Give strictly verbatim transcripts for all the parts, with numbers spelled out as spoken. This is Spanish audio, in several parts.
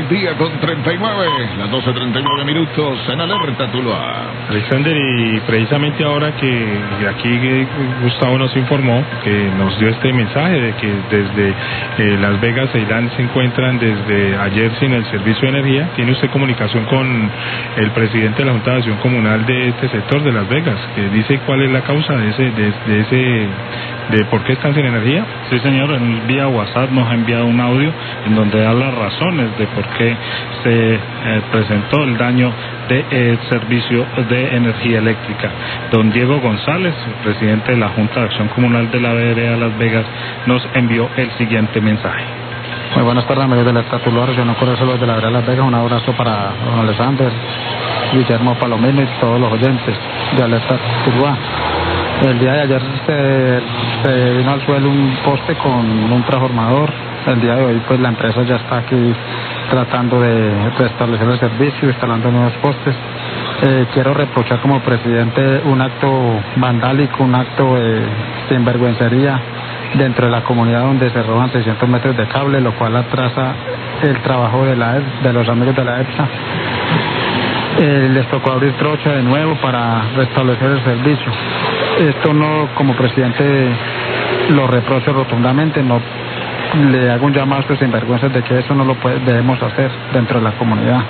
del día con treinta y nueve, las doce treinta y nueve minutos en Alerta Tuluá. Alexander, y precisamente ahora que aquí Gustavo nos informó, que nos dio este mensaje de que desde eh, Las Vegas, Ceilán, se encuentran desde ayer sin el servicio de energía. ¿Tiene usted comunicación con el presidente de la Junta de Acción Comunal de este sector de Las Vegas, que dice cuál es la causa de ese, de, de ese, de por qué están sin energía? Sí, señor, en vía WhatsApp nos ha enviado un audio en donde da las razones de por qué se eh, presentó el daño del de, servicio de energía eléctrica. Don Diego González, presidente de la Junta de Acción Comunal de la vereda Las Vegas, nos envió el siguiente mensaje. Muy buenas tardes, amigos de Alerta Tuluá, regional Corazón de la vereda Las Vegas. Un abrazo para don Alexander, Guillermo Palomino y todos los oyentes de Alerta Tuluá. El día de ayer se, se vino al suelo un poste con un transformador. El día de hoy pues la empresa ya está aquí tratando de restablecer el servicio, instalando nuevos postes. Eh, quiero reprochar como presidente un acto vandálico, un acto de sinvergüencería dentro de la comunidad, donde se roban seiscientos metros de cable, lo cual atrasa el trabajo de, la, de los amigos de la EPSA. Eh, les tocó abrir trocha de nuevo para restablecer el servicio. Esto no, como presidente, lo reprocho rotundamente. No le hago un llamado a estos sinvergüenzas de que eso no lo puede, debemos hacer dentro de la comunidad.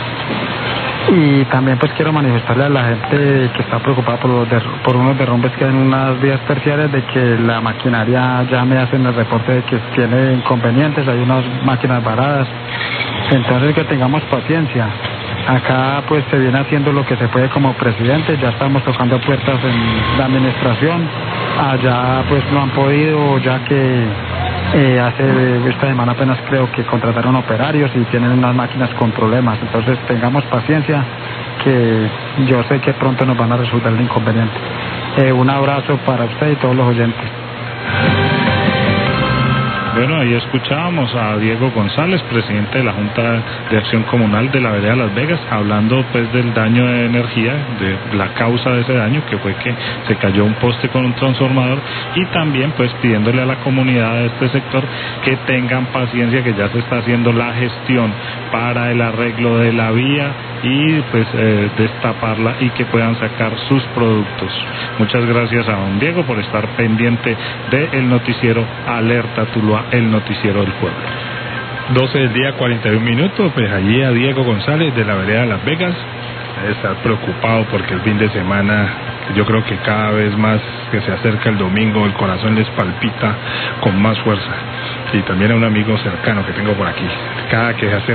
Y también pues quiero manifestarle a la gente que está preocupada por, los der- por unos derrumbes que hay en unas vías terciarias, de que la maquinaria ya me hacen el reporte de que tiene inconvenientes, hay unas máquinas varadas. Entonces que tengamos paciencia. Acá pues se viene haciendo lo que se puede como presidente, ya estamos tocando puertas en la administración. Allá pues no han podido, ya que eh, hace esta semana apenas creo que contrataron operarios y tienen unas máquinas con problemas. Entonces tengamos paciencia, que yo sé que pronto nos van a resolver el inconveniente. Eh, un abrazo para usted y todos los oyentes. Bueno, ahí escuchábamos a Diego González, presidente de la Junta de Acción Comunal de la vereda Las Vegas, hablando pues del daño de energía, de la causa de ese daño, que fue que se cayó un poste con un transformador, y también pues pidiéndole a la comunidad de este sector que tengan paciencia, que ya se está haciendo la gestión para el arreglo de la vía y pues eh, destaparla y que puedan sacar sus productos. Muchas gracias a don Diego por estar pendiente del noticiero Alerta Tuluá, el noticiero del pueblo. doce del día, cuarenta y un minutos, pues allí a Diego González de la vereda Las Vegas. Debe estar preocupado porque el fin de semana, yo creo que cada vez más que se acerca el domingo, el corazón les palpita con más fuerza. Y también a un amigo cercano que tengo por aquí, cada que se acerca